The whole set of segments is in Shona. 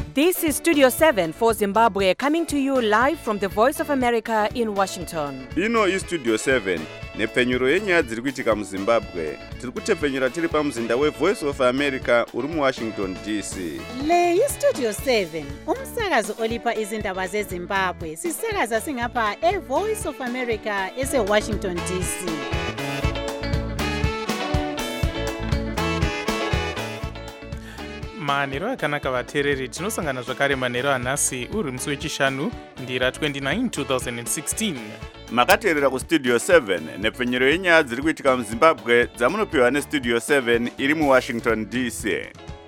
This is Studio 7 for Zimbabwe, coming to you live from the Voice of America in Washington. Ino is Studio 7 nepfenyuro yenyaya dziri kuitika muZimbabwe. Tiri kutepfenyura tiri pamuzinda weVoice of America uri muWashington DC. Le iStudio 7 umsakazo olipa izindaba zeZimbabwe. Sisakaza singapha eVoice of America eseWashington DC. manheru akanaka vateereri, tinosangana zvakare manheru anhasi uri musi wechishanu ndira 29 2016. Makateerera kuStudio 7 nepfenyuro yenyaya dziri kuitika muZimbabwe dzamunopiwa neStudio 7 iri muWashington DC.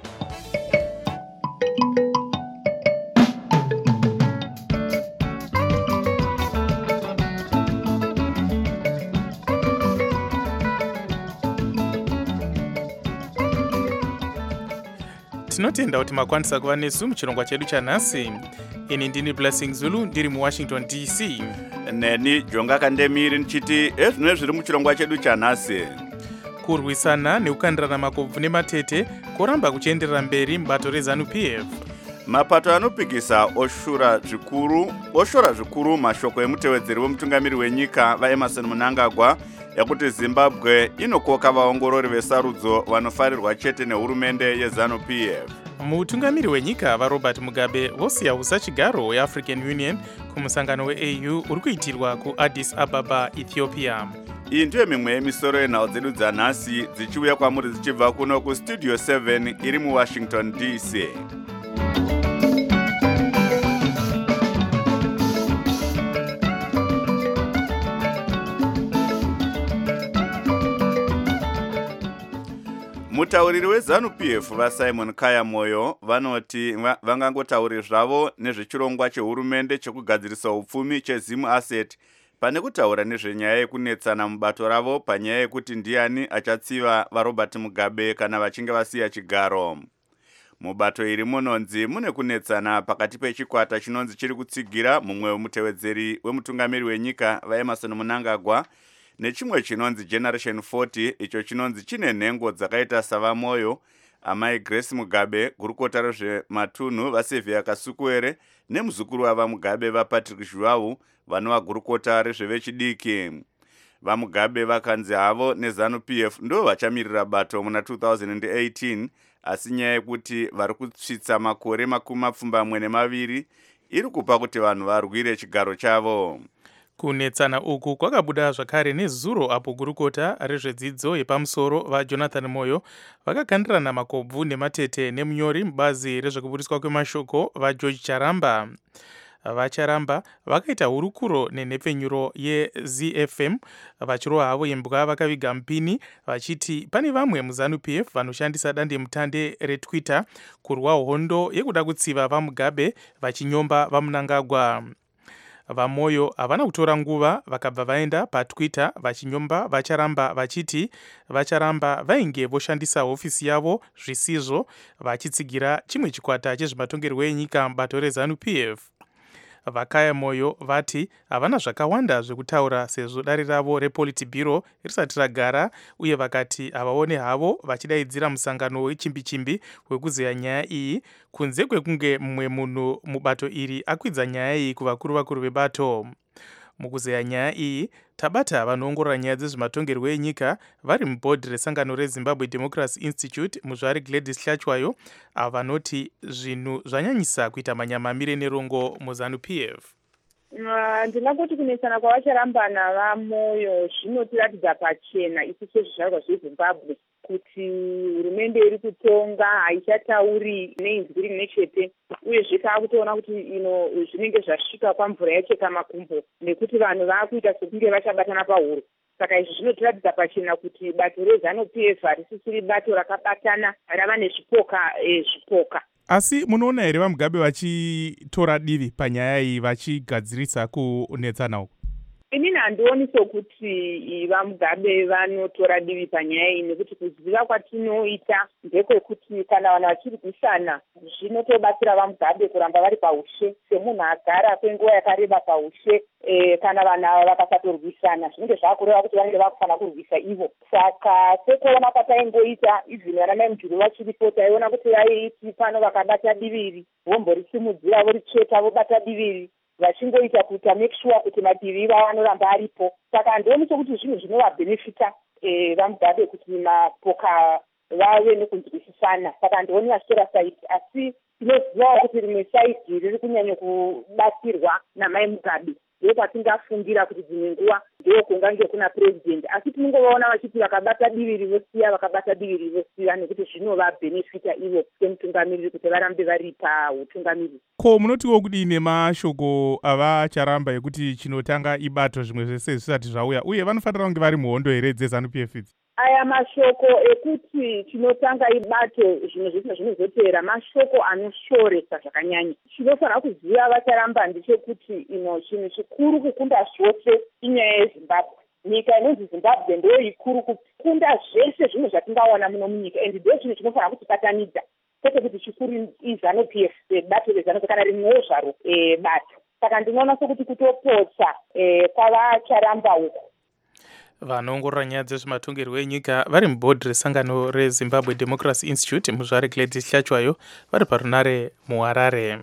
Tinotenda kuti makwanisa kuva nesu muchirongwa chedu chanhasi. Ini ndini Blessing Zulu ndiri muWashington DC. Neni Jonga Kandemiri nchiti ezvino zviri muchirongwa chedu chanhasi. Kurwisana nekukandirana makobvu nematete koramba kuchienderera mberi mubato reZANU-PF. Mapato anopikisa oshora zvikuru mashoko emutevedzeri wemutungamiri wenyika vaEmmerson Mnangagwa yakuti Zimbabwe inokoka vaongorori vesarudzo vanofarirwa chete nehurumende yeZANU-PF. Mutungamiri wenyika vaRobert Mugabe vosiya usachigaro yeAfrican Union kumusangano weAU uri kuitirwa kuAddis Ababa, Ethiopia. Iyi ndiyo mimwe yemisoro yenhau dzedu dzanhasi dzichiuya kwamuri dzichibva kuno kuStudio 7 iri muWashington DC. Mutauriri weZANU-PF vaSimon Kayamoyo vanoti vangangotauri zvavo nezvechirongwa chehurumende chekugadzirisa upfumi cheZim Asset pane kutaura nezvenyaya yekunetsana mubato ravo panyaya yekuti ndiani achatsiva vaRobert Mugabe kana vachinge vasiya chigaro. Mubato iri munonzi mune kunetsana pakati pechikwata chinonzi chiri kutsigira mumwe wemutevedzeri wemutungamiri wenyika vaEmmerson Mnangagwa nechimwe chinonzi Generation 40 icho chinonzi chine nhengo dzakaita savamoyo amai Grace Mugabe, gurukota rezvematunhu vaSylvia Kasukuwere nemuzukuru wavaMugabe vaPatrick Zhuwawu vanova gurukota rezvevechidiki. VaMugabe vakanzi havo neZANU-PF ndo vachamirira bato muna 2018, asi nyaya yekuti vari kusvitsa makore 22 iri kupa kuti vanhu varwire chigaro chavo. Kunetsana uku kwakabuda zvakare nezuro apo gurukota rezvedzidzo yepamusoro vaJonathan Moyo vakakandirana makobvu nematete nemunyori mubazi rezvekuburiswa kwemashoko vaGeorge Charamba. VaCharamba vakaita hurukuro nenhepfenyuro yeZFM vachirova havo imbwa vakaviga mupini vachiti pane vamwe muZANU-PF vanoshandisa dandemutande reTwitter kurwa hondo yekuda kutsiva vaMugabe vachinyomba vaMnangagwa. VaMoyo havana kutora nguva vakabva vaenda paTwitter vachinyomba vaCharamba vachiti vaCharamba vainge voshandisa hofisi yavo zvisizvo vachitsigira chimwe chikwata chezvematongerwo enyika mubato reZANU-PF. VaKayamoyo vati havana zvakawanda zvekutaura sezvo dare ravo rePolitburo risati ragara, uye vakati havaone havo vachidaidzira musangano wechimbi-chimbi wekuzeya nyaya iyi kunze kwekunge mumwe munhu mubato iri akwidza nyaya iyi kuvakuru vebato. Mukuzeya nyaya iyi tabata vanoongorora nyaya dzezvematongerwo enyika vari mubhodhi resangano reZimbabwe Democracy Institute muzvari Gladys Hlachwayo avo vanoti zvinhu zvanyanyisa kuita manyamamire nerongo muZANU-PF. Ndingangoti kunetsana kwavacharamba navaMoyo zvinotiratidza pachena isu sezvizvarwa zveZimbabwe kuti hurumende iri kutonga haichatauri neinzwi rimwe chete, uyezve taakutoona kuti zvinenge zvasvika pamvura yacheka makumbo nekuti vanhu vaakuita sekunge vachabatana pahuro. Saka izvi zvinotiratidza pachena kuti bato reZANU-PF harisisiri bato rakabatana rava nezvipoka. Asi munoona here vaMugabe vachitora divi panyaya iyi vachigadzirisa kunetsana uku? inini handioni sokuti vaMugabe vanotora divi panyaya iyi, nekuti kuziva kwatinoita ndekwekuti kana vanhu vachirwisana zvinotobatsira vaMugabe kuramba vari paushe, semunhu agara kwenguva yakareba paushe. Kana vanhu ava vakasatorwisana zvinenge zvakureva kuti vanenge vakufana kurwisa ivo. Saka sekuona kwataingoita izvini vana mai Mujuru vachiripo, taiona kuti vaiti pano vakabata diviri vomboritsimudzira voritsveta vobata diviri, vachingoita kuti make sure kuti madivi ivavo anoramba aripo. Saka handioni sokuti zvinhu zvinovabhenefita vaMugabe kuti mapoka vave nekunzwisisana. Saka handioni vachitora saidi, asi tinozivawo kuti rimwe saidi riri kunyanya kubatsirwa namai Mugabe. Ndiko kwatingafungira kuti dzimwe nguva ndiko kungange kuna president, asi tinongovaona vachiti vakabata diviri vosiya, vakabata diviri vosiya, nekuti zvinovabhenefita ivo semutungamiriri kuti varambe vari pautungamiriri. Ko munotiwo kudini mashoko avacharamba ekuti chinotanga ibato zvimwe zvese zvisati zvauya, uye vanofanira kunge vari muhondo here dzeZANU-PF idzi? Aya mashoko ekuti chinotanga ibato zvimwe zvese zvinozotevera mashoko anoshoresa zvakanyanya. Chinofanira kuziva vacharamba ndechekuti chinhu chikuru kukunda zvose inyaya yeZimbabwe. Nyika inonzi Zimbabwe ndiyo ikuru kukunda zvese zvinhu zvatingaona muno munyika, and ndo chinhu chinofanira kutipatanidza, kwete kuti chikuru iZANU-PF, bato reZANU-PF kana rimwewo zvaro bato. Saka ndinoona sokuti kutopotsa kwavacharamba uko. Vanoongorora nyaya dzezvematongerwo enyika vari mubhodhi resangano reZimbabwe Democracy Institute muzvare Gladys Hlachwayo vari parunare muHarare.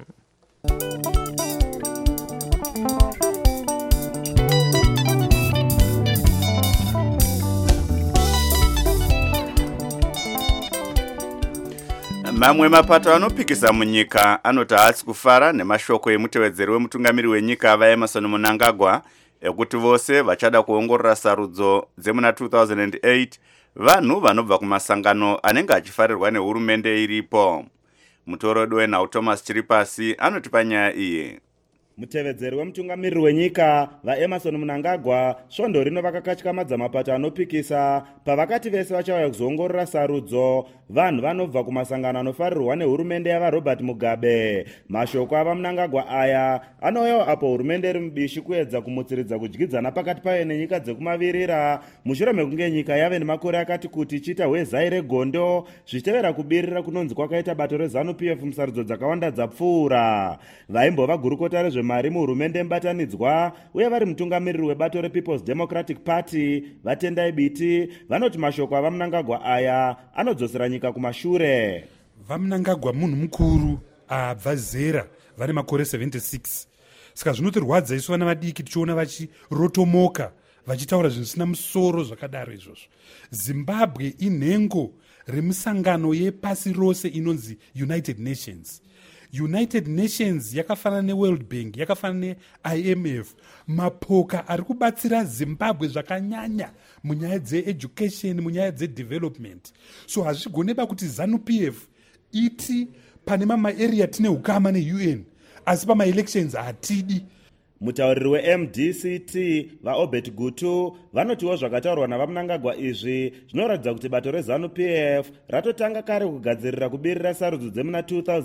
Mamwe mapato anopikisa munyika anoti haasi kufara nemashoko emutevedzeri wemutungamiri wenyika vaEmmerson Mnangagwa ekuti vose vachada kuongorora sarudzo dzemuna 2008 vanhu vanobva kumasangano anenge achifarirwa nehurumende iripo. Mutorodi wenhau Thomas Chiripasi anoti panyaya iyi. Mutevedzeri wemutungamiriri wenyika vaEmmerson Mnangagwa svondo rino vakakatyamadza mapato anopikisa pavakati vese vachauya kuzoongorora sarudzo vanhu vanobva kumasangano anofarirwa nehurumende yavaRobert Mugabe. Mashoko ava Mnangagwa aya anouyawo apo hurumende iri mubishi kuedza kumutsiridza kudyidzana pakati payo nenyika dzekumavirira mushure mekunge nyika yave nemakore akati kuti ichiita hwezai regondo zvichitevera kubirira kunonzi kwakaita bato reZANU-PF musarudzo dzakawanda dzapfuura. Vaimbova gurukota rezvemari muhurumende mubatanidzwa uye vari mutungamiriri webato rePeople's Democratic Party vaTendai Biti vanoti mashoko ava Mnangagwa aya anodzosera nyika kumashure. VaMnangagwa munhu mukuru abva zera vane makore 76. Saka zvinotirwadza isu vana vadiki tichiona vachirotomoka vachitaura zvisina musoro zvakadaro izvozvo. Zimbabwe inhengo remusangano yepasi rose inonzi United Nations. United Nations yakafanana neWorld Bank, yakafanana neIMF. Mapoka ari kubatsira Zimbabwe zvakanyanya munyaya dzeeducation, munyaya dzedevelopment. So hazvigoneba kuti ZANU-PF iti pane mamaarea tine hukama neUN, asi pamaelections hatidi. Mutauriri weMDCT vaObert Gutu vanotiwo zvakataurwa navaMnangagwa izvi zvinoratidza kuti bato reZANU-PF ratotanga kare kugadzirira kubirira sarudzo dzemuna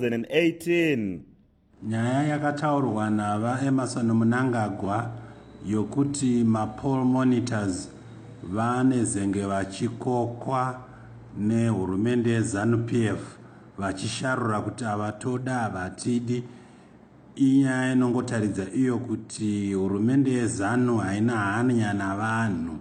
2018. Nyaya yakataurwa navaEmmerson Mnangagwa yokuti mapoll monitors vane zenge vachikokwa nehurumende yeZANU-PF vachisharura kuti avatoda avatidi, inyaya inongotaridza iyo kuti hurumende yeZANU haina hanya navanhu.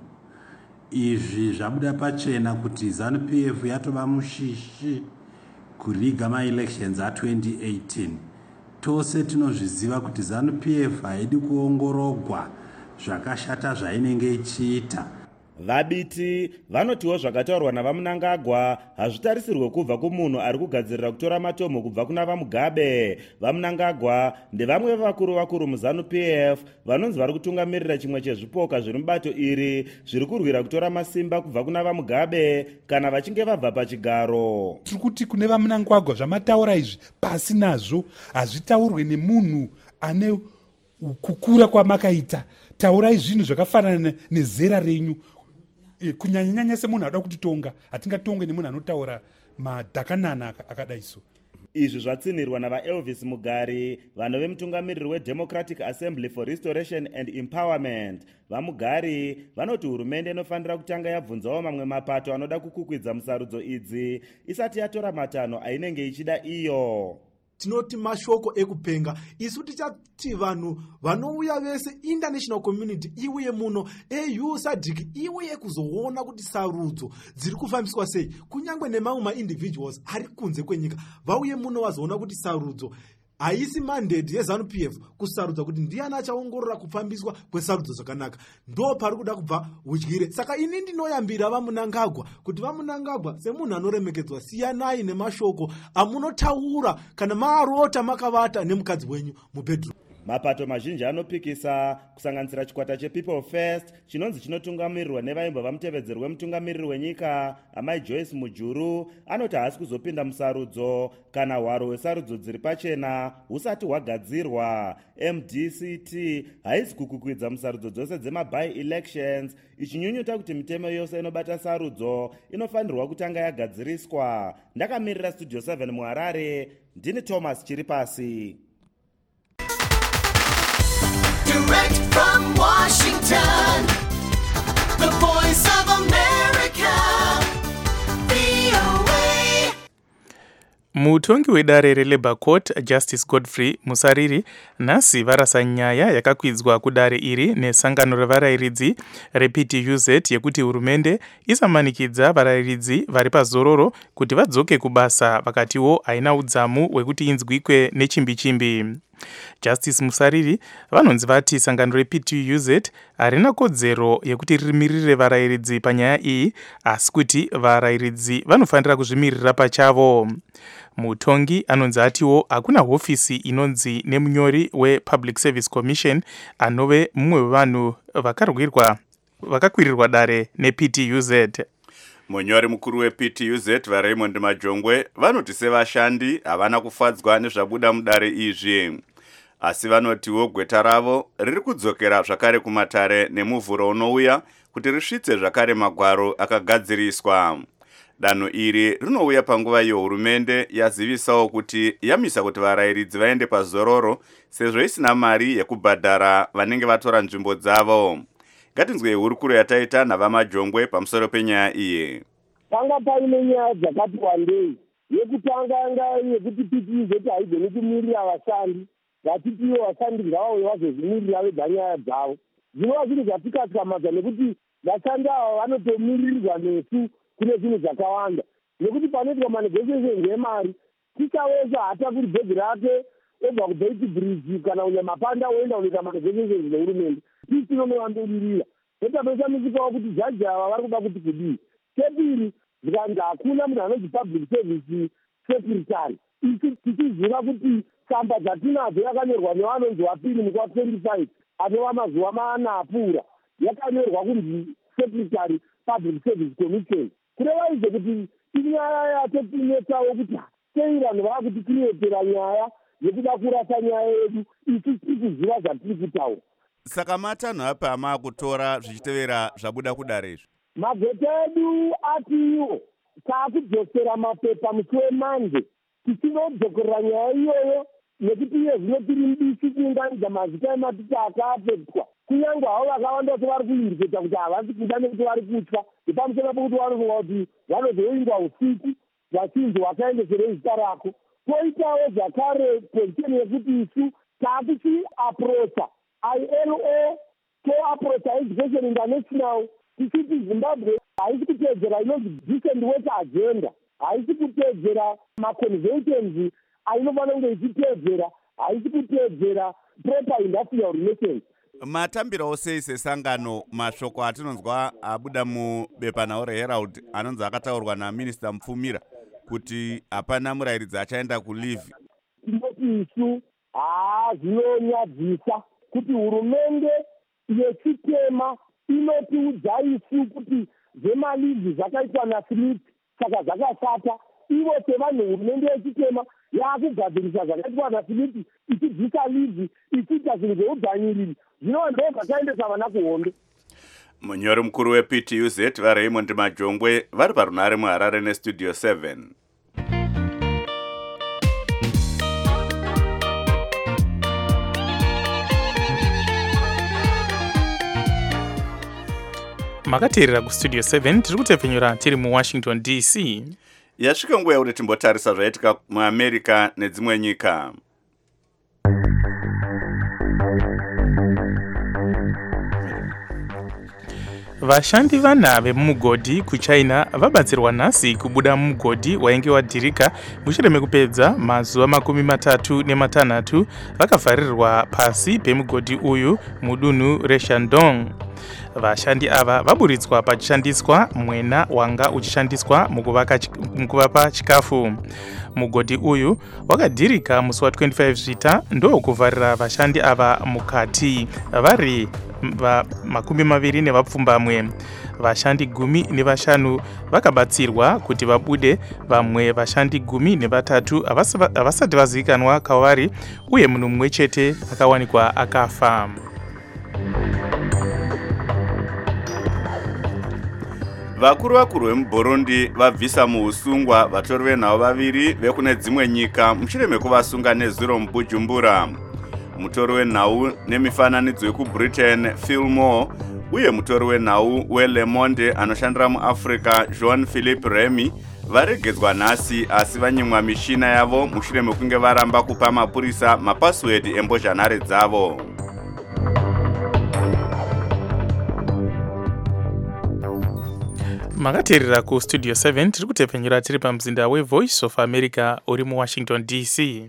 Izvi zvabuda pachena kuti ZANU-PF yatova mushishi kuriga maelections a2018. Tose tinozviziva kuti ZANU-PF haidi kuongorogwa zvakashata zvainenge ichiita. Vabiti vanotiwo zvakataurwa navaMnangagwa hazvitarisirwe kubva kumunhu ari kugadzirira kutora matomho kubva kuna vaMugabe. VaMnangagwa ndevamwe vevakuru muZANU-PF vanonzi vari kutungamirira chimwe chezvipoka zviri mubato iri zviri kurwira kutora masimba kubva kuna vaMugabe kana vachinge vabva pachigaro. Tiri kuti kune vaMnangagwa zvamataura izvi pasi nazvo hazvitaurwe nemunhu ane kukura kwamakaita. Taurai zvinhu zvakafanana nezera renyu. Kunyanyanyanya semunhu anoda kutitonga, hatingatongwe nemunhu anotaura madhakanana akadaiso. izvi zvatsinhirwa navaelvis mugari, vanove mutungamiriri wedemocratic assembly for restoration and empowerment. Vamugari vanoti hurumende inofanira kutanga yabvunzawo mamwe mapato anoda kukukwidza musarudzo idzi isati yatora matanho ainenge ichida iyo. Tinoti mashoko ekupenga isu tichati vanhu vanouya vese international community iuye muno EU SADC iuye kuzoona kuti sarudzo dziri kufambiswa sei, kunyangwe nemamwe maindividuals ari kunze kwenyika vauye muno vazoona kuti sarudzo haisi mandate yeZANU-PF kusarudza kuti ndiani achaongorora kufambiswa kwesarudzo zvakanaka. Ndo pari kuda kubva udyire. Saka ini ndinoyambira vaMunangagwa kuti vaMunangagwa semunhu anoremekedzwa, siyanai nemashoko amunotaura kana maarota makavata nemukadzi wenyu mubedroom. Mapato mazhinji anopikisa kusanganisira chikwata chePeople First chinonzi chinotungamirirwa nevaimba vamutevedzeri wemutungamiriri wenyika Amai Joyce Mujuru anoti haasi kuzopinda musarudzo kana hwaro hwesarudzo dziri pachena husati hwagadzirwa. MDCT haisi kukukwidza musarudzo dzose dzema-by-elections ichinyunyuta kuti mitemo yose inobata sarudzo inofanirwa kutanga yagadziriswa. Ndakamirira Studio 7 muHarare, ndini Thomas Chiripasi. Direct from Washington, the voice of America, VOA. Mutongi wedare reLabour Court Justice Godfrey Musariri nhasi varasa nyaya yakakwidzwa kudare iri nesangano revarairidzi rePTUZ yekuti hurumende isamanikidza varairidzi vari pazororo kuti vadzoke kubasa, vakatiwo haina udzamu hwekuti inzwikwe nechimbi-chimbi. Justice Musariri vanonzi vati sangano rePTUZ harina kodzero yekuti rimirire varairidzi panyaya iyi, asi kuti varairidzi vanofanira kuzvimirira pachavo. Mutongi anonzi atiwo hakuna hofisi inonzi nemunyori wePublic Service Commission anove mumwe wevanhu vakakwirirwa dare nePTUZ. Munyori mukuru wePTUZ vaRaymond Majongwe vanoti sevashandi havana kufadzwa nezvabuda mudare izvi, asi vanotiwo gweta ravo riri kudzokera zvakare kumatare nemuvhuro unouya kuti risvitse zvakare magwaro akagadziriswa. Danho iri rinouya panguva iyo hurumende yazivisawo kuti yamisa kuti varairidzi vaende pazororo sezvo isina mari yekubhadhara vanenge vatora nzvimbo dzavo. Ngatinzwei hurukuro yataita navaMajongwe pamusoro penyaya iyi. Panga paine nyaya dzakati wandei. Yekutanga yanga yekuti PTUZ haigoni kumirira vashandi, vatitiwo vashandi ngavauye vazozvimirira vega nyaya dzavo. Zvinova zvinhu zvatikatyamadza nekuti vashandi ava vanotomiririrwa nesu kune zvinhu zvakawanda, nekuti panoitwa manegotiations emari ticha wese hatakuri bhegi rake obva kuBeit Bridge kana unyamapanda oenda unoita manegotiations nehurumende. Tisi tinonovambiririra totapesamisikawo kuti jaji ava vari kuda kuti kudii. Chepiri, zvikanzi hakuna munhu anonzi public service secretary, isi tichiziva kuti tsamba dzatinadzo yakanyorwa nevanonzi wapiri mukwa 25 anova mazuva mana apfuura, yakanyorwa kunzi secretary public service commission. Kureva izvo kuti inyaya yatotinetsawo kuti sei vanhu vava kutikirietera nyaya yekuda kurasa nyaya yedu, isi tikuziva zvatiri kutaura. Saka matanho apa amaakutora zvichitevera zvabuda kudare izvi. Magweta edu atiwo taakudzosera mapepa musi weMande tichinodzokorera nyaya iyoyo, nekuti iye zvino tiri mbisi kuunganidza mazita ematiti akaapetwa. Kunyange havo vakawanda kuti vari kuindiketa kuti havasi kuda nekuti vari kutya, nepamusoro pekuti vanofunga kuti vanozoingwa usiku vachinzi wakaendeserei zita rako. Poitawo zvakare pozisheni yekuti isu taakuchiaprocha ILO toaprocha Education International tichiti Zimbabwe haisi kutedzera inonzi decent work agenda, haisi kutedzera maconventions ainofana kunge ichitedzera, haisi kutedzera proper industrial relations. Matambirawo sei sesangano mashoko atinonzwa abuda mubepanhau reHerald anonzi akataurwa naMinista Mupfumira kuti hapana murairidzi achaenda kuleave? Tinoti isu zvinonyadzisa kuti hurumende yechitema inotiudza isu kuti zvemalivi zvakaitwa naSmith saka zvakashata. Ivo sevanhu hurumende yechitema yaakugadzirisa zvakaitwa naSmith ichibvisa livi ichiita zvinhu zveudzvanyiriri, zvinova ndo zvakaendesa vana kuhondo. Munyori mukuru wePTUZ vaRaymond Majongwe vari parunhare muHarare neStudio 7. makateerera kustudio 7 tiri kutepfenyura tiri muwashington dc. Yasvika nguva yekuti timbotarisa zvaitika muamerica nedzimwe nyika. Vashandi vana vemumugodhi kuchina vabatsirwa nhasi kubuda mumugodhi wainge wadhirika mushure mekupedza mazuva 36 vakavharirwa pasi pemugodhi uyu mudunhu reshandong. Vashandi ava vaburitswa pachishandiswa mwena wanga uchishandiswa mukuvapa chikafu. Mugodhi uyu wakadhirika musi wa25 zvita ndokuvharira vashandi ava mukati vari 20 vashandi 15 vakabatsirwa kuti vabude, vamwe vashandi 13 havasati vazivikanwa kwavari uye munhu mumwe chete akawanikwa akafa. Vakuru vemuBurundi vabvisa muusungwa vatori venhau vaviri vekune dzimwe nyika mushure mekuvasunga nezuro muBujumbura. Mutori wenhau nemifananidzo yekuBritain Phil Moore uye mutori wenhau weLe Monde anoshandira muAfrica Jean Philippe Remy varegedzwa nhasi asi vanyimwa mishina yavo mushure mekunge varamba kupa mapurisa mapasiwedi embozhanhare dzavo. Makateerera kustudio 7 tiri kutepfenyura tiri pamuzinda weVoice of America uri muWashington DC.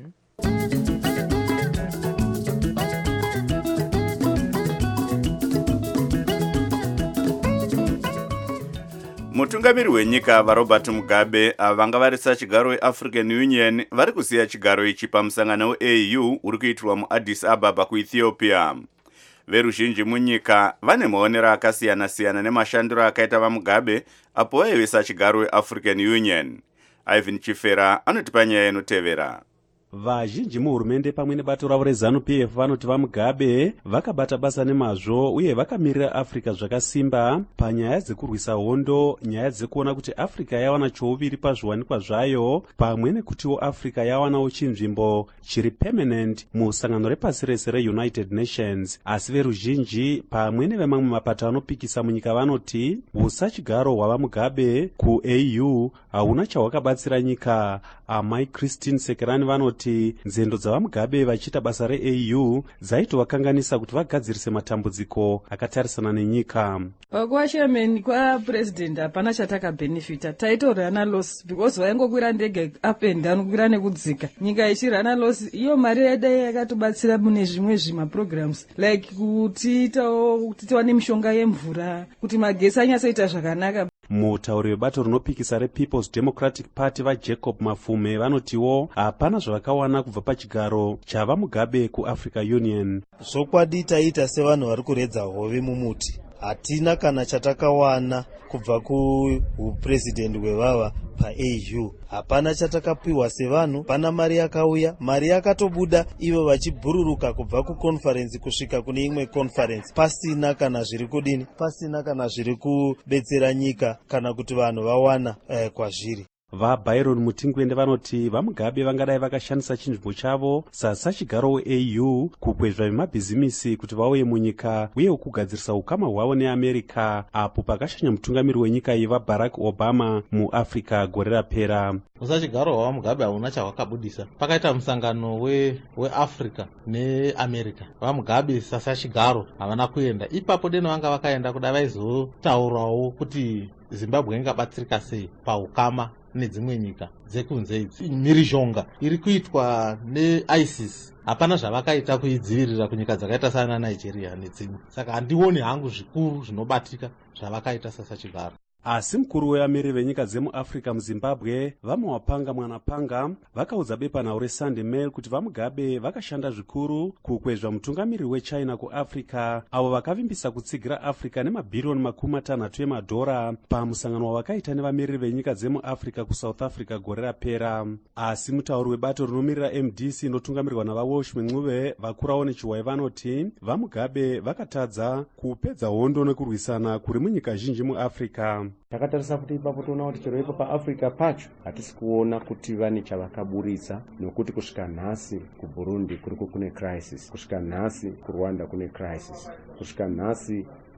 Mutungamiri wenyika vaRobert Mugabe vanga vari sachigaro weAfrican Union vari kusiya chigaro ichi pamusangano weAU uri kuitirwa muAddis Ababa kuEthiopia. Veruzhinji munyika vane maonero akasiyana-siyana nemashandiro akaita vaMugabe apo vaive sachigaro weAfrican Union. Ivan Chifera anotipa nyaya inotevera. Vazhinji muhurumende pamwe nebato ravo reZANU-PF vanoti vaMugabe vakabata basa nemazvo uye vakamirira Africa zvakasimba panyaya dzekurwisa hondo, nyaya dzekuona kuti Africa yawana chouviri pazviwanikwa zvayo, pamwe nekutiwo Africa yawanawo chinzvimbo chiri permanent musangano repasi rese reUnited Nations. Asi veruzhinji pamwe nevemamwe mapato anopikisa munyika vanoti usachigaro hwavaMugabe kuAU hauna chahwakabatsira nyika. Amai Christine Sekerani vanoti nzendo dzavaMugabe vachiita basa reAU dzaitovakanganisa kuti vagadzirise matambudziko akatarisana nenyika. Pakuva chairman kwapresident hapana chatakabhenefita, taitorana loss because vaingokwira ndege up and down, kukwira nekudzika, nyika ichirana loss. Iyo mari yadai yakatobatsira mune zvimwe zvimaprograms like kuti tiwane mishonga yemvura, kuti magesi anyasoita zvakanaka. Mutauri webato rinopikisa rePeople's Democratic Party vaJacob Mafume vanotiwo hapana zvavakawana kubva pachigaro chavaMugabe kuAfrica Union. Zvokwadi taita sevanhu vari kuredza hove mumuti. Hatina kana chatakawana kubva kupresident wevava paAU. Hapana chatakapiwa sevanhu, pana mari yakauya, mari yakatobuda, ivo vachibhururuka kubva kuconference kusvika kune imwe conference, pasina kana zviri kudini, pasina kana zviri kubetsera nyika kana kuti vanhu vawana kwazviri. VaByron Mutingwende vanoti vaMugabe vangadai vakashandisa chinzvimbo chavo sasachigaro weAU kukwezva vemabhizimisi kuti vauye munyika uye kugadzirisa ukama hwavo neAmerica apo pakashanya mutungamiri wenyika iyi vaBarack Obama muAfrica gore rapera. Usachigaro hwavaMugabe hauna chahwakabudisa. Pakaita musangano weAfrica neAmerica, vaMugabe sasachigaro havana kuenda. Ipapo deno vanga vakaenda kuda vaizotaurawo kuti Zimbabwe ingabatsirika sei paukama nedzimwe nyika dzekunze idzi. Mhirizhonga iri kuitwa neISIS hapana zvavakaita kuidzivirira kunyika dzakaita sana Nigeria nedzimwe. Saka handioni hangu zvikuru zvinobatika zvavakaita sasachigaro. Asi mukuru weamiri venyika dzemuAfrica muZimbabwe vaMawapanga Mwanapanga vakaudza bepanhau reSunday Mail kuti vaMugabe vakashanda zvikuru kukwezva mutungamiri weChina kuAfrica avo vakavimbisa kutsigira Africa nemabhiriyoni 60 emadhora pamusangano wavakaita nevamiriri venyika dzemuAfrica kuSouth Africa gore rapera. Asi mutauri webato rinomirira MDC inotungamirwa navaWalsh Mncube vakurawo nechiwai vanoti vaMugabe vakatadza kupedza hondo nekurwisana kuri munyika zhinji muAfrica. Takatarisa kuti ipapo toona kuti chero ipo paAfrica pacho hatisi kuona kuti vane chavakaburitsa, nokuti kusvika nhasi kuBurundi kuriko kune crisis, kusvika nhasi kuRwanda kune crisis, kusvika nhasi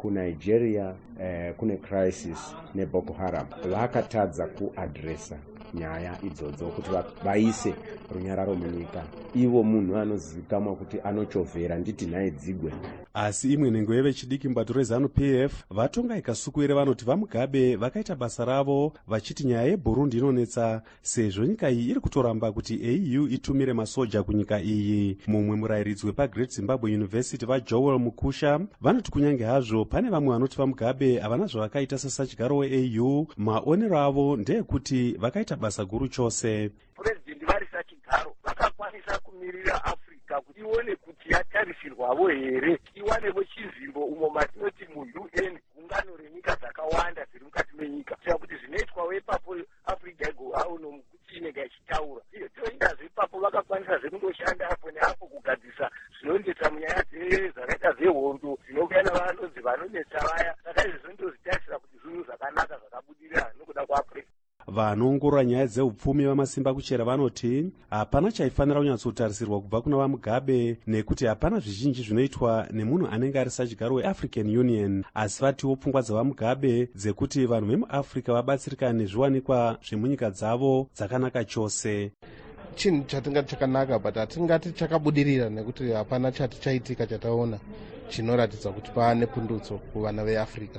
kunigeria kune crisis neboko haram vakatadza kuadresa nyaya idzodzo kuti vaise runyararo munyika. Ivo munhu anozivikanwa kuti anochovhera nditi nhaye dzigwe. Asi imwe nhengo yevechidiki mubato reZANU-PF vatonga ikasukuire vanoti vaMugabe vakaita basa ravo vachiti nyaya yeBurundi inonetsa sezvo nyika iyi iri kutoramba kuti AU itumire masoja kunyika iyi. Mumwe murayiridzi wepaGreat Zimbabwe University vaJoel Mukusha vanoti kunyange hazvo pane vamwe vanoti vaMugabe havana zvavakaita sasachigaro weAU, maonero avo ndeyekuti vakaita basa guru chose. Purezidenti vari sachigaro vakakwanisa kumirira Afrika kuti ione kuti yatarisirwavo here, iwanevo chizimbo umo matinoti muUN, gungano renyika dzakawanda dziri mukati menyika, kuitira kuti zvinoitwa ipapo Afrika igouno kuti inenge ichitaura. Toindazve ipapo vakakwanisazve kundoshanda apo neapo kugadzisa zvinonetsa munyaya dzakaita zvehondo dzinouya navanonzi vanonetsa vaya. Saka izvi zvinotozitarisa kuti zvinhu zvakanaka zvakabudirira nokuda kwaAfrica. Vanoongorora nyaya dzeupfumi vamasimba kuchera vanoti hapana chaifanira kunyatsotarisirwa kubva kuna vaMugabe nekuti hapana zvizhinji zvinoitwa nemunhu anenge ari sachigaro weAfrican Union, asi vatiwo pfungwa dzavaMugabe dzekuti vanhu vemuAfrica vabatsirikane nezviwanikwa zvemunyika dzavo dzakanaka chose. Chinhu chatingati chakanaka but hatingati chakabudirira nekuti hapana chati chaitika chataona chinoratidza kuti paane pundutso kuvana veAfrica.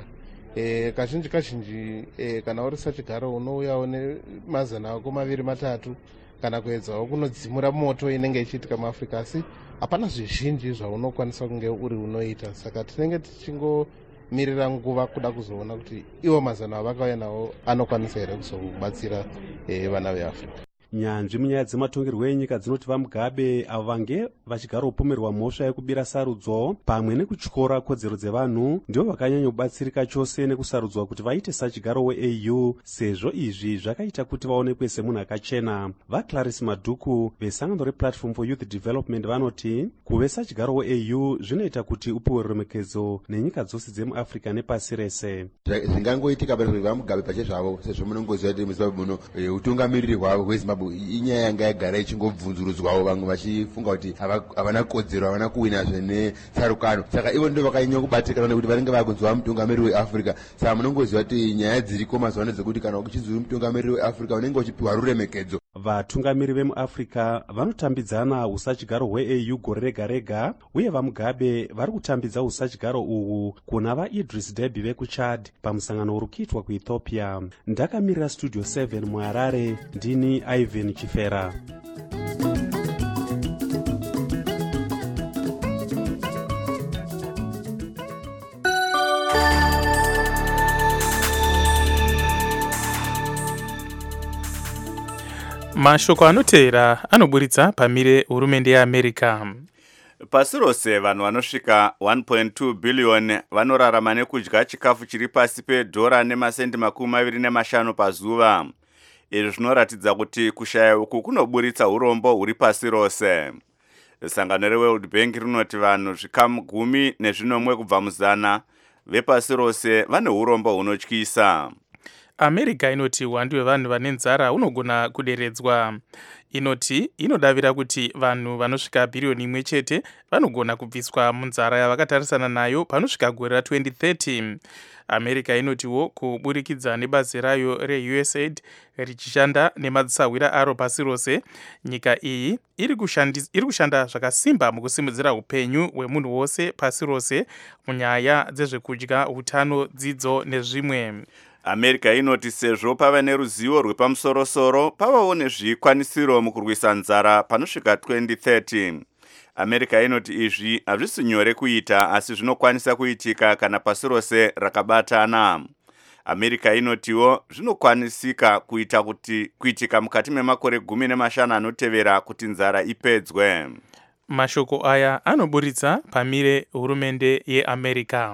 Kazhinji kana uri sachigaro unouyawo nemazana ako 2-3 kana kuedzawo kunodzimura moto inenge ichiitika muAfrica, asi hapana zvizhinji zvaunokwanisa kunge uri unoita. Saka tinenge tichingomirira nguva kuda kuzoona kuti iwo mazana avakauya nawo anokwanisa here kuzobatsira vana veAfrica. Nyanzvi munyaya dzematongerwo enyika dzinoti vaMugabe avo vange vachigara upomerwa mhosva yekubira sarudzo pamwe nekutyora kodzero dzevanhu ndivo vakanyanya kubatsirika chose nekusarudzwa kuti vaite sachigaro weAU, sezvo izvi zvakaita kuti vaonekwe semunhu akachena. vaClarice Madhuku vesangano rePlatform for Youth Development vanoti kuve sachigaro weAU zvinoita kuti upiwe ruremekedzo nenyika dzose dzemuAfrica nepasi rese. Zvingangoitika basi vaMugabe pachezvavo sezvo munongoziva kuti muZimbabwe muno utungamiriri hwavo hweZimbabwe inyaya yanga yagara ichingobvunzurudzwawo, vamwe vachifunga kuti havana kodzero, havana kuwinazve netsarukano. Saka ivo ndo vakanyanya kubatikana nekuti vanenge vakunzwa mutungamiriri weAfrica. Saka munongoziva kuti nyaya dziriko mazuva dzekuti kana uchinzwa mutungamiriri weAfrica unenge uchipiwa ruremekedzo. Vatungamiri vemuAfrica vanotambidzana usachigaro hweAU gore rega rega, uye vaMugabe vari kutambidza usachigaro uhu kuna vaIdris Deby vekuChad pamusangano uri kuitwa kuEthiopia. Ndakamirira Studio 7 muHarare, ndini Ivan Chifera. Mashoko anotevera anoburitsa pamire hurumende yeAmerica. Pasi rose vanhu vanosvika 1.2 billion vanorarama nekudya chikafu chiri pasi pedhora nemasendi 25 pazuva. Izvi zvinoratidza kuti kushaya uku kunoburitsa urombo huri pasi rose. Sangano reWorld Bank rinoti vanhu zvikamu 10 kubva muzana vepasi rose vane urombo hunotyisa. America inoti uwandu hwevanhu vane nzara unogona kuderedzwa. Inoti inodavira kuti vanhu vanosvika bhiriyoni 1 chete vanogona kubviswa munzara yavakatarisana nayo panosvika gore ra2030. America inotiwo kuburikidza nebazi rayo reUSAID richishanda nemadzisahwira aro pasi rose, nyika iyi iri kushanda zvakasimba mukusimudzira upenyu hwemunhu wose pasi rose munyaya dzezvekudya, utano, dzidzo nezvimwe. America inoti sezvo pava neruzivo rwepamusorosoro pavawo nezvikwanisiro mukurwisa nzara panosvika 2030. America inoti izvi hazvisi nyore kuita, asi zvinokwanisa kuitika kana pasi rose rakabatana. America inotiwo zvinokwanisika kuitika mukati memakore 15 anotevera kuti nzara ipedzwe. Mashoko aya anoburitsa pamire hurumende yeAmerica.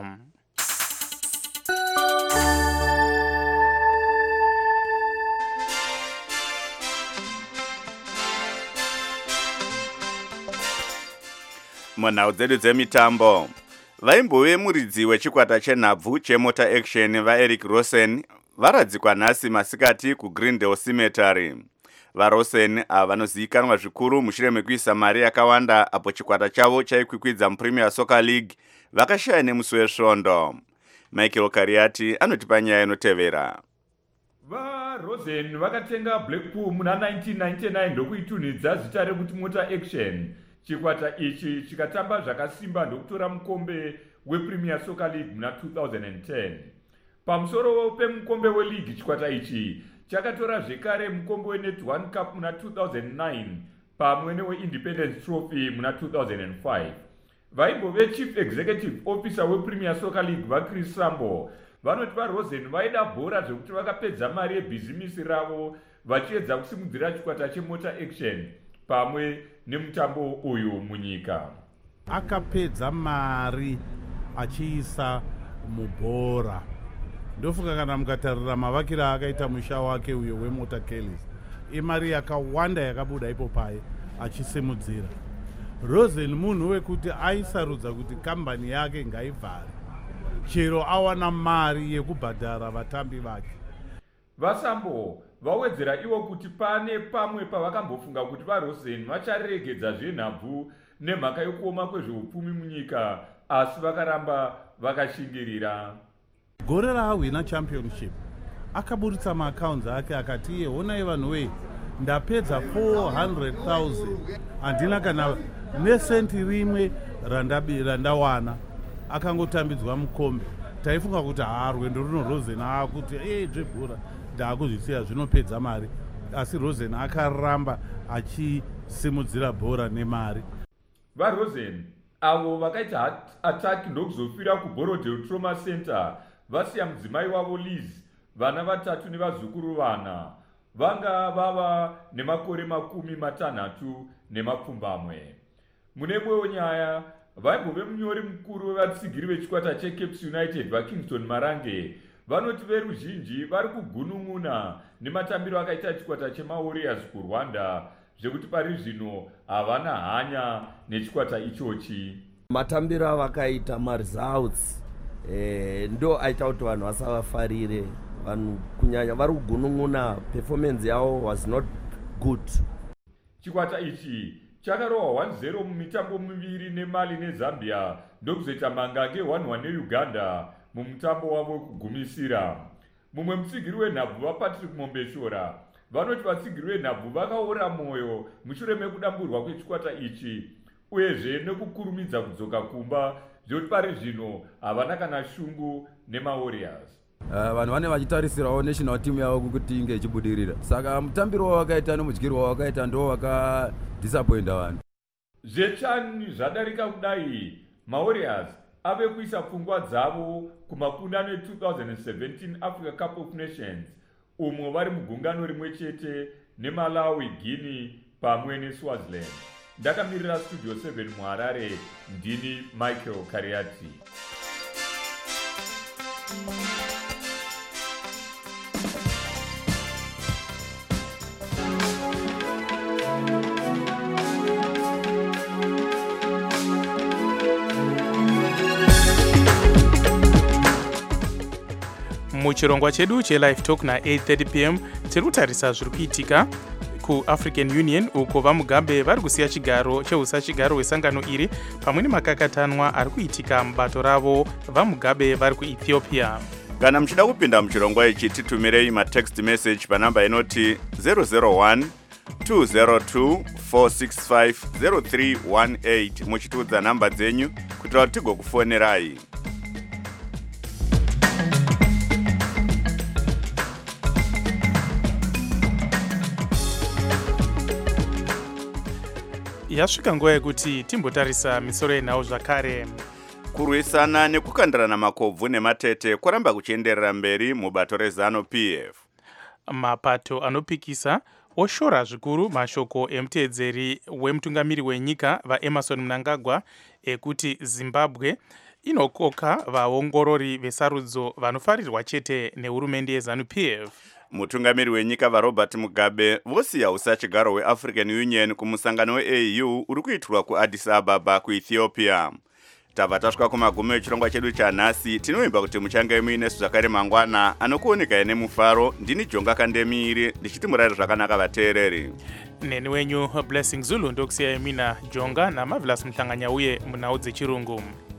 Munhau dzedu dzemitambo, vaimbove muridzi wechikwata chenhabvu cheMotor Action vaEric Rosen varadzikwa nhasi masikati kuGreendale Cemetery. VaRosen ava vanozivikanwa zvikuru mushure mekuisa mari yakawanda apo chikwata chavo chaikwikwidza muPremier Soccer League vakashaya nemusi wesvondo. Michael Kariati anotipa nyaya inotevera. VaRosen vakatenga Blackpool muna 1999 ndokuitunhidza zita rekuti Motor Action. Chikwata ichi chikatamba zvakasimba ndokutora mukombe wePremier Soccer League muna 2010. Pamusoro pemukombe weLeague, chikwata ichi chakatora zvekare mukombe weNet1 Cup muna 2009 pamwe neweIndependence Trophy muna 2005. Vaimbove Chief Executive Officer wePremier Soccer League vaChris Sambo vanoti vaRosen vaida bhora zvekuti vakapedza mari yebhizimisi ravo vachiedza kusimudzira chikwata cheMotor Action pamwe nemutambo uyu munyika. Akapedza mari achiisa mubhora. Ndofunga kana mukatarira mavakire akaita musha wake uyo weMotor Kellys, imari yakawanda yakabuda ipo paye achisimudzira. Rosen munhu wekuti aisarudza kuti kambani yake ngaivhare chero awana mari yekubhadhara vatambi vake. Vasambo vawedzera ivo kuti pane pamwe pavakambofunga kuti vaRosen vacharegedza zvenhabvu nemhaka yokuoma kwezveupfumi munyika, asi vakaramba vakashingirira. Gore raahwina championship akaburitsa maaccounts ake akati iye honai vanhu wei, ndapedza 400,000 handina kana nesenti rimwe randawana. Akangotambidzwa mukombe. Taifunga kuti rwendo runo Rosen akuti zvebhora ndaakuzvisiya zvinopedza mari, asi Rosen akaramba achisimudzira bhora nemari. VaRosen avo vakaita ataki ndokuzofira kuBorodale Trauma Center vasiya mudzimai wavo Liz, vana vatatu nevazukuru vana. Vanga vava nemakore 60 Mune imwewo nyaya, vaimbove munyori mukuru wevatsigiri vechikwata cheCapes United vaKingston Marange vanoti veruzhinji vari kugunun'una nematambiro akaita chikwata chemaWarriors kuRwanda, zvekuti pari zvino havana hanya nechikwata ichochi. Matambiro avakaita maresults ndo aita kuti vanhu vasavafarire. Vanhu kunyanya vari kugunun'una, performance yavo was not good. Chikwata ichi chakarohwa 1-0 mumitambo miviri neMali neZambia ndokuzoita mangange 1-1 neUganda mumutambo wavo wekugumisira. Mumwe mutsigiri wenhabvu vaPatrick Mombeshora vanoti vatsigiri venhabvu vakaora mwoyo mushure mekudamburwa kwechikwata ichi, uyezve nekukurumidza kudzoka kumba, zvekuti pari zvino havana kana shungu nemaWarriors. Vanhu vane vachitarisirawo national team yavo kuti inge ichibudirira, saka mutambiro wavakaita nemudyiri wavakaita ndo vakadisappointa vanhu. Zvechani zvadarika kudai, maWarriors ave kuisa pfungwa dzavo kumakundano e2017 Africa Cup of Nations, umwe vari mugungano rimwe chete neMalawi, Guinea pamwe neSwaziland. Ndakamirira Studio 7 muHarare, ndini Michael Kariati. Muchirongwa chedu cheLive Talk na 8:30 p.m. tiri kutarisa zviri kuitika kuAfrican Union, uko vaMugabe vari kusiya chigaro cheusachigaro wesangano iri pamwe nemakakatanwa ari kuitika mubato ravo vaMugabe vari kuEthiopia. Kana muchida kupinda muchirongwa ichi titumirei matext message panamba inoti 001 202 465 0318 muchitiudza namba dzenyu kuitira kuti tigokufonerai. Yasvika nguva yekuti timbotarisa misoro yenhau zvakare. Kurwisana nekukandirana makobvu nematete kwaramba kuchienderera mberi mubato reZANU-PF. Mapato anopikisa oshora zvikuru mashoko emuteedzeri wemutungamiri wenyika vaEmmerson Mnangagwa ekuti Zimbabwe inokoka vaongorori vesarudzo vanofarirwa chete nehurumende yeZANU-PF. Mutungamiri wenyika vaRobert Mugabe vosiya usachigaro weAfrican Union kumusangano weAU uri kuitirwa kuAddis Ababa kuEthiopia. Tabva tasvika kumagumo echirongwa chedu chanhasi. Tinoimba kuti muchange muinesu zvakare mangwana. Anokuoneka nemufaro, ndini Jonga Kandemiri ndichiti murari zvakanaka vateereri. Neni wenyu Blessing Zulu ndokusiyai mina Jonga naMarvelous Mhlanganya uye munhau dzechirungu.